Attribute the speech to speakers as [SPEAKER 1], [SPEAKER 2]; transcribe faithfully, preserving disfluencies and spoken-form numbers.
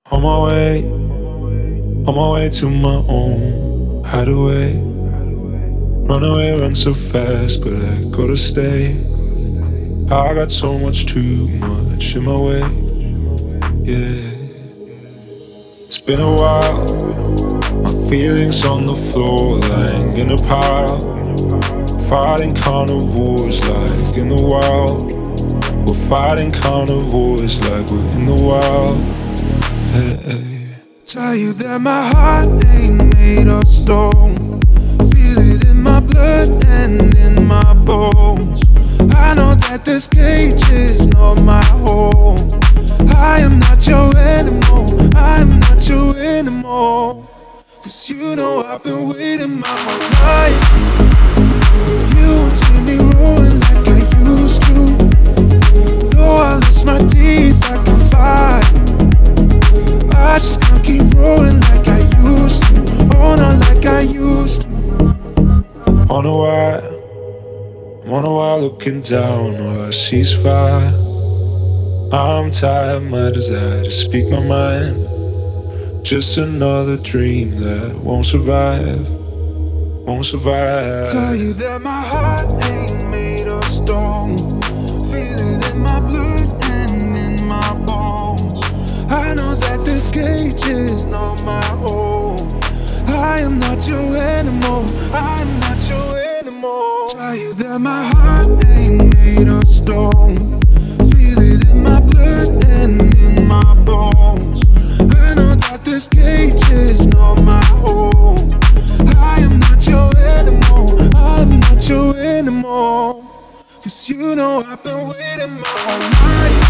[SPEAKER 1] On my way, on my way to my own hideaway. Run away, run so fast, but I gotta stay. I got so much too much in my way, yeah. It's been a while, my feelings on the floor, lying in a pile. Fighting carnivores like in the wild. We're fighting carnivores like we're in the wild. Hey, hey.
[SPEAKER 2] Tell you that my heart ain't made of stone. Feel it in my blood and in my bones. I know that this cage is not my home. I am not your animal, I am not your animal. Cause you know I've been waiting my whole life. You won't hear me rolling like I used to. Though I lost my teeth, I can fight. I just can't keep rolling like I used to. Oh, not like I used to.
[SPEAKER 1] On a while, I'm on a while looking down while I see's fire. I'm tired, my desire to speak my mind. Just another dream that won't survive, won't survive.
[SPEAKER 2] Tell you that my heart ain't made of stone. Feel it in my blood and in my bones. I know that this cage is not my home. I am not your animal, I am not your animal. Tell you that my heart ain't made of stone. Feel it in my blood and in my bones. I know that this cage is not my home. I am not your animal, I'm not your animal. Cause you know I've been waiting my whole life.